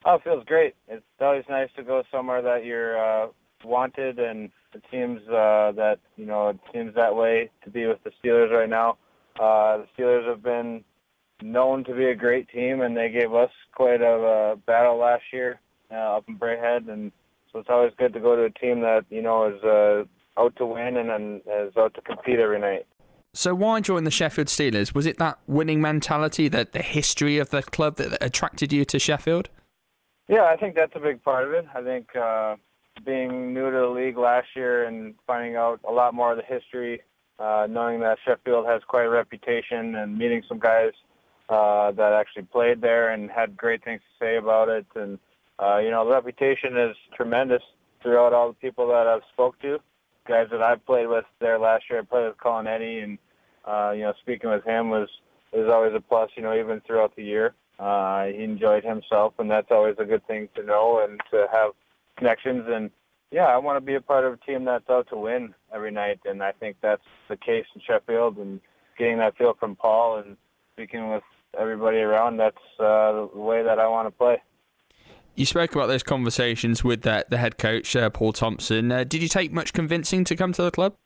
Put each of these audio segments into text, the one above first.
Oh, it feels great. It's always nice to go somewhere that you're wanted, and it seems it seems that way to be with the Steelers right now. The Steelers have been known to be a great team, and they gave us quite a battle last year up in Braehead, and so it's always good to go to a team that is out to win and is out to compete every night. So why join the Sheffield Steelers? Was it that winning mentality, the history of the club that attracted you to Sheffield? Yeah, I think that's a big part of it. I think being new to the league last year and finding out a lot more of the history, knowing that Sheffield has quite a reputation, and meeting some guys that actually played there and had great things to say about it. And, the reputation is tremendous throughout all the people that I've spoke to. Guys that I've played with there last year, I played with Colin Eddy, and, speaking with him was always a plus, even throughout the year. He enjoyed himself, and that's always a good thing to know and to have connections. And, I want to be a part of a team that's out to win every night, and I think that's the case in Sheffield. And getting that feel from Paul and speaking with everybody around, that's the way that I want to play. You spoke about those conversations with the head coach, Paul Thompson. Did you take much convincing to come to the club?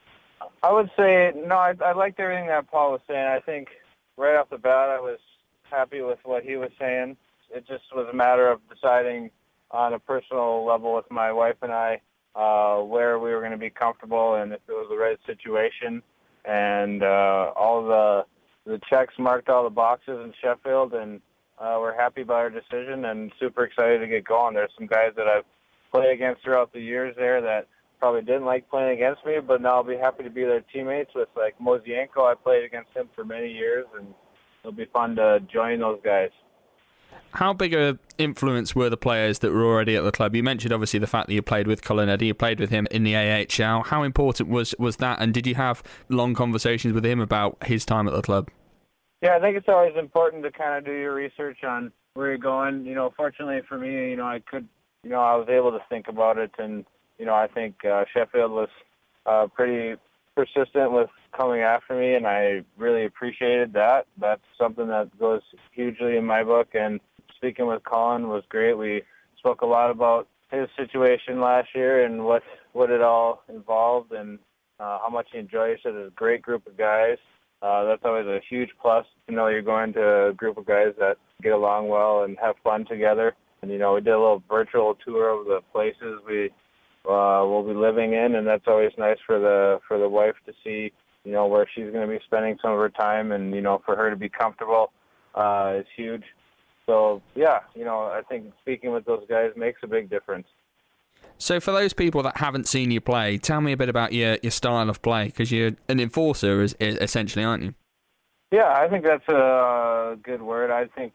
I would say, no, I liked everything that Paul was saying. I think right off the bat I was happy with what he was saying. It just was a matter of deciding on a personal level with my wife and I where we were going to be comfortable and if it was the right situation. And all the checks marked all the boxes in Sheffield, and we're happy about our decision and super excited to get going. There's some guys that I've played against throughout the years there that probably didn't like playing against me, but now I'll be happy to be their teammates with, like, Mozienko. I played against him for many years, and it'll be fun to join those guys. How big an influence were the players that were already at the club? You mentioned, obviously, the fact that you played with Colin Eddy, you played with him in the AHL. How important was that, and did you have long conversations with him about his time at the club? Yeah, I think it's always important to kind of do your research on where you're going. Fortunately for me, I was able to think about it, and, I think Sheffield was pretty persistent with coming after me, and I really appreciated that. That's something that goes hugely in my book, and speaking with Colin was great. We spoke a lot about his situation last year and what it all involved and how much he enjoyed. He said it was a great group of guys. That's always a huge plus to know you're going to a group of guys that get along well and have fun together. And, we did a little virtual tour of the places we'll be living in, and that's always nice for the wife to see, where she's going to be spending some of her time, and, for her to be comfortable is huge. So, yeah, I think speaking with those guys makes a big difference. So for those people that haven't seen you play, tell me a bit about your style of play, because you're an enforcer, essentially, aren't you? Yeah, I think that's a good word. I think,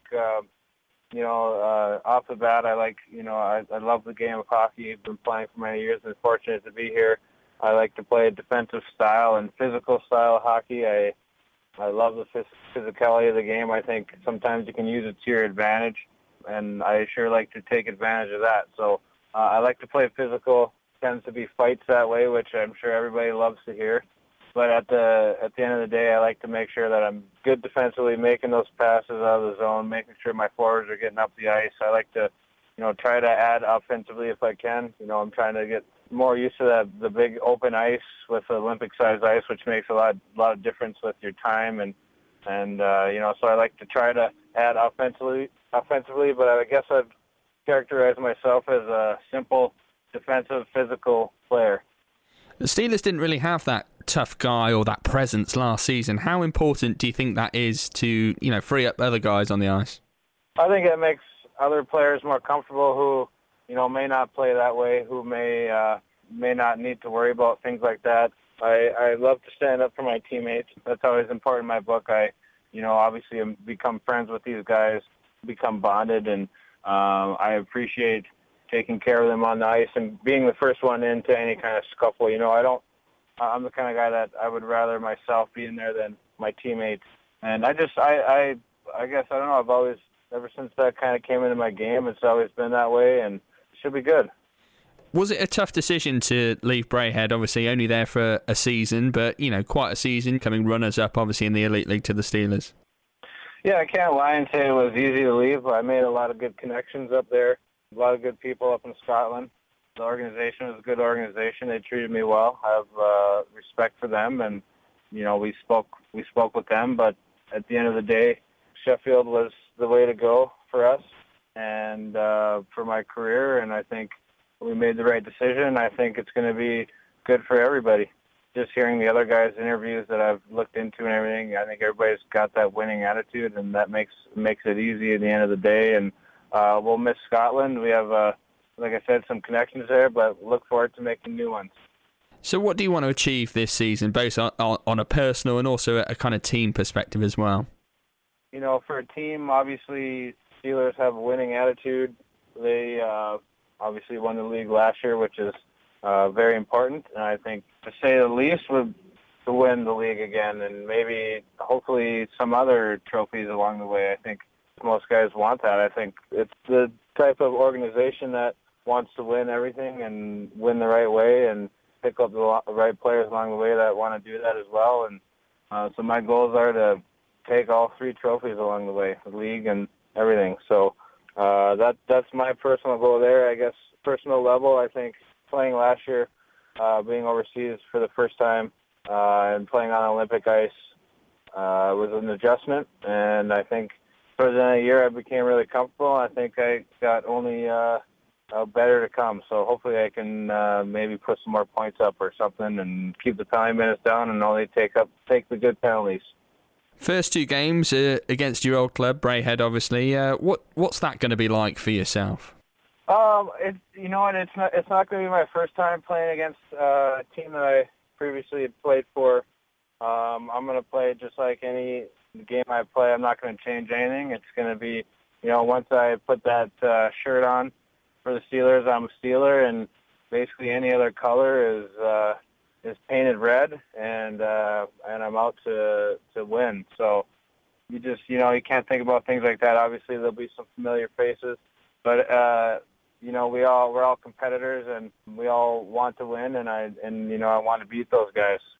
off the bat, I love the game of hockey. I've been playing for many years and fortunate to be here. I like to play a defensive style and physical style of hockey. I love the physicality of the game. I think sometimes you can use it to your advantage, and I sure like to take advantage of that. So I like to play physical. Tends to be fights that way, which I'm sure everybody loves to hear. But at the end of the day, I like to make sure that I'm good defensively, making those passes out of the zone, making sure my forwards are getting up the ice. I like to, try to add offensively if I can. I'm trying to get more used to the big open ice with Olympic-sized ice, which makes a lot of difference with your time. And so I like to try to add offensively. But I guess I've characterized myself as a simple defensive, physical player. The Steelers didn't really have that tough guy or that presence last season. How important do you think that is to, free up other guys on the ice? I think it makes other players more comfortable who, may not play that way, who may not need to worry about things like that. I love to stand up for my teammates. That's always important in my book. I obviously become friends with these guys, become bonded, and I appreciate taking care of them on the ice and being the first one into any kind of scuffle. I'm the kind of guy that I would rather myself be in there than my teammates. And I guess, I don't know, I've always, ever since that kind of came into my game, it's always been that way, and it should be good. Was it a tough decision to leave Braehead? Obviously only there for a season, but, quite a season, coming runners-up, obviously, in the Elite League to the Steelers. Yeah, I can't lie and say it was easy to leave. I made a lot of good connections up there, a lot of good people up in Scotland. The organization was a good organization. They treated me well. I have respect for them, and we spoke with them. But at the end of the day, Sheffield was the way to go for us and for my career. And I think we made the right decision. I think it's going to be good for everybody. Just hearing the other guys' interviews that I've looked into and everything, I think everybody's got that winning attitude, and that makes it easy at the end of the day. And we'll miss Scotland. We have, like I said, some connections there, but look forward to making new ones. So what do you want to achieve this season, both on a personal and also a kind of team perspective as well? For a team, obviously, Steelers have a winning attitude. They obviously won the league last year, which is very important. And I think, to say the least, would to win the league again and maybe, hopefully, some other trophies along the way. I think most guys want that. I think it's the type of organization that wants to win everything and win the right way and pick up the right players along the way that want to do that as well. And so my goals are to take all 3 trophies along the way, the league and everything. So that's my personal goal there. I guess personal level, I think playing last year, being overseas for the first time and playing on Olympic ice was an adjustment. And I think towards the end of the year I became really comfortable. I think I got only better to come. So hopefully I can maybe put some more points up or something and keep the penalty minutes down and only take the good penalties. First 2 games against your old club, Braehead, obviously. What's that going to be like for yourself? It's not going to be my first time playing against a team that I previously had played for. I'm going to play just like any game I play. I'm not going to change anything. It's going to be, once I put that shirt on for the Steelers, I'm a Steeler, and basically any other color is painted red, and I'm out to win. So you just, you can't think about things like that. Obviously, there'll be some familiar faces, but we're all competitors, and we all want to win, and I want to beat those guys.